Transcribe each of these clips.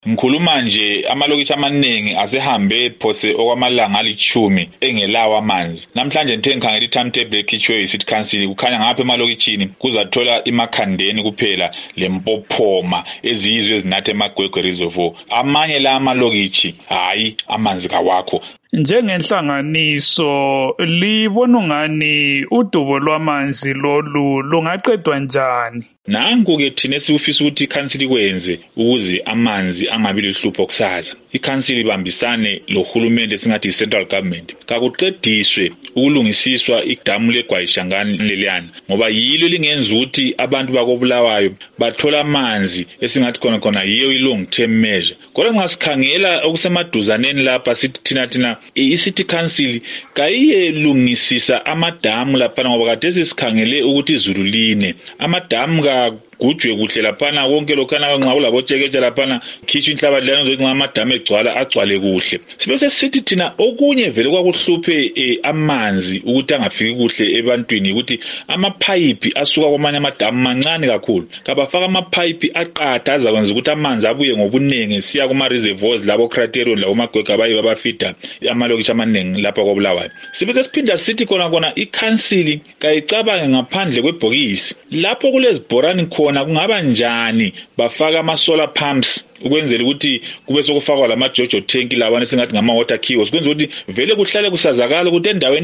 Ngikhuluma nje amalokitshi amaningi asehambe phose okwamalanga ali10 engelawo amanzi. Namhlanje ngithe ngikhangela i-timetable ekhitshwe yi-City Council kukhanya ngapha emalokitshini kuzathola imakhandeni kuphela leMpophoma ezizwe ezinatha eMagwegwe Reservoir. Amanye la amalokitshi hayi amanzi kawakho. Njengenhlanganiso libona ungani udubo lwamanzi lolu lungaqedwa njani? Nanku-ke thina esifisa ukuthi ikhansili ikwenze ukuze amanzi angabi lihlupho kusasa. Ikhansili ibambisane lohulumende esingathi i-central government. Kakuqediswe ukulungisiswa idamu leGwayishangani leliyana ngoba yilo lingenza ukuthi abantu bakoBulawayo bathola amanzi esingathi khona yiyo i-long term measure. Kodwa ngasikhangela okusemaduzaneni lapha sithi thina i-City Council kayiyelungisisa amadamu lapha ngoba kade sisikhangele ukuthi izulu line. Amadamu gujwe kuhle laphana konke lokhana nxa kulabotsheketshe laphana khitshwa inhlabathi lana ukuthi ngamadamu agcwale kuhle. Sibese sithi thina okunye vele kwakuhluphe amanzi ukuthi angafiki kuhle ebantwini ukuthi amapipe asuka kwamanye amadamu mancane kakhulu. Kabafaka amapipe aqatha azakwenza ukuthi amanzi abuye ngobunengi siya kuma reservoirs labo Criterion lawo Magwegwe abayi babafida amalokitshi amaningi lapha koBulawayo. Sibese siphinda sithi khona i-council kayicabange ngaphandle kwebhokisi. Lapho kulezibhorani khona kungaba njani bafaka ama-solar pumps ukwenzela ukuthi kube sokufakwa lama-jojo tank lawana esingathi ngama-water kiosk kwenza ukuthi vele kuhlale kusazakala ukuthi endaweni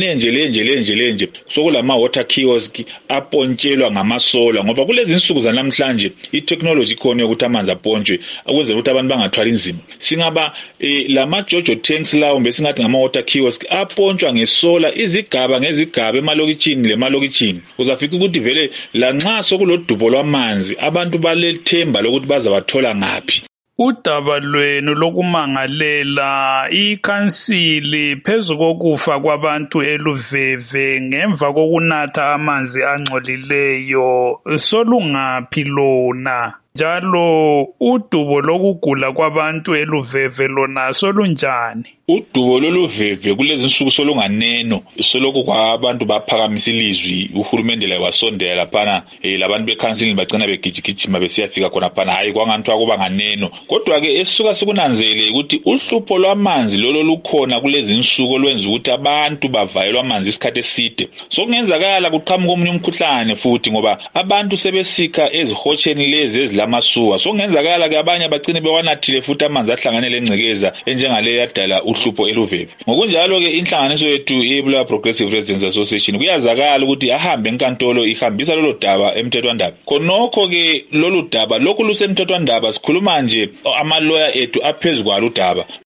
enje sokulama-water kiosk apontshelwa ngamasola ngoba kulezi insuku zanamhlanje i-technology ikhona yokuthi amanzi apontshwe ukwenzela ukuthi abantu bangathwali nzima. Singaba lama-jojo tanks lawo besingathi ngama-water kiosk apontshwa ngesola izigaba ngezigaba emalokitshini uzafica ukuthi vele lanxa sokulodubo lwamanzi abantu balethemba lokuthi bazabathola ngaphi. Udaba lwenu lokumangalela ikhansili phezu kokufa kwabantu eLuveve ngemva kokunatha amanzi angcolileyo solungaphi lona? Njalo udubo lokugula kwabantu eLuveve lona solunjani? Udubo loluveve kulezi insuku solunganeno soloko kwabantu baphakamisa ilizwi uhulumende la wasondela laphana labantu bekhansili bagcina begijigijima besiyafika khona phana hayi kwanganthwa kuba nganeno. Kodwa ke esisuka sikunanzele ukuthi uhlupho lwamanzi lolo lukhona kulezi insuku olwenza ukuthi abantu bavayelwa amanzi isikhathi eside. Sokungenzakala kuqhamuka omunye umkhuhlane futhi ngoba abantu sebesikha ezihotsheni lezi ezilamasuwa. Sokungenzakala ke abanye bagcine bewanathile futhi amanzi ahlangane lengcekeza enjengale yadala uhlupho eLuveve. Ngokunjalo ke inhlanganiso yethu iBulawayo Progressive Residents Association kuyazakala ukuthi ahambe enkantolo ihambisa lolo daba emthethwandaba. Khonokho ke lolu daba lokhu lusemthethwandaba sikhuluma nje ama lawyer ethu aphezulu udaba.